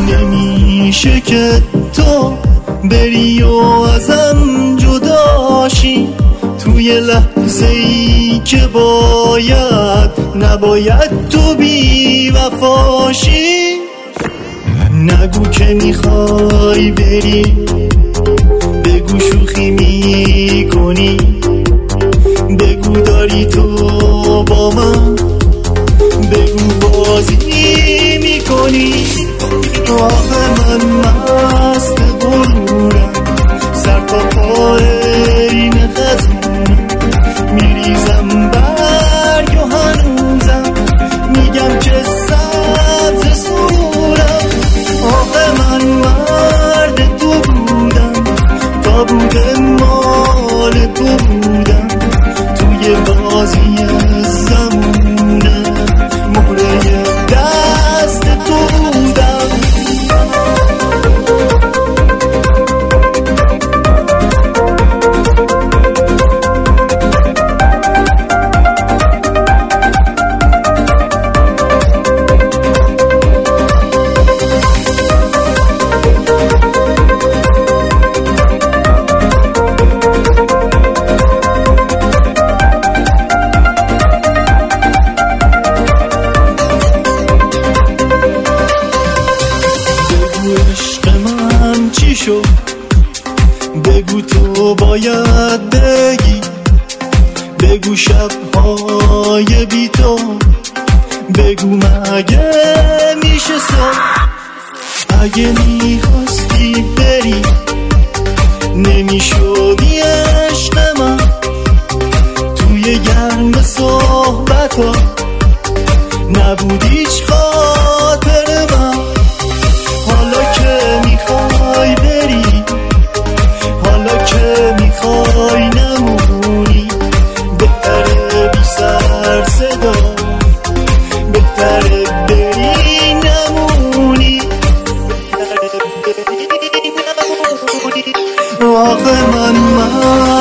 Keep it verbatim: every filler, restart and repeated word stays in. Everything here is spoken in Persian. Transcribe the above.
نمیشه که تو بری و ازم جداشی توی لحظه ای که باید نباید تو بی وفاشی. نگو که میخوای بری، بگو شوخی میکنی، بگو داری تو با من، بگو بازی میکنی. آخه من مست غرورم، سر تا پای این خزونم، میریزم برگ و هنوزم میگم که سبز سرورم. آخه من مرد تو بودم، تا بوده مال تو بودم، توی بازی زمونه مهره دست تو بودم. بگو تو باید بگی، بگو شبهای بی تو، بگو مگه میشه صبح. اگه میخواستی بری نمیشدی عشق من، توی گرم صحبت ها نبود هیچ خاطر من. حالا که میخوای بری، حالا که میخوای نمونی، بهتره بی سر صدا، بهتره بری نمونی، بهتره بری نمونی. آخه من من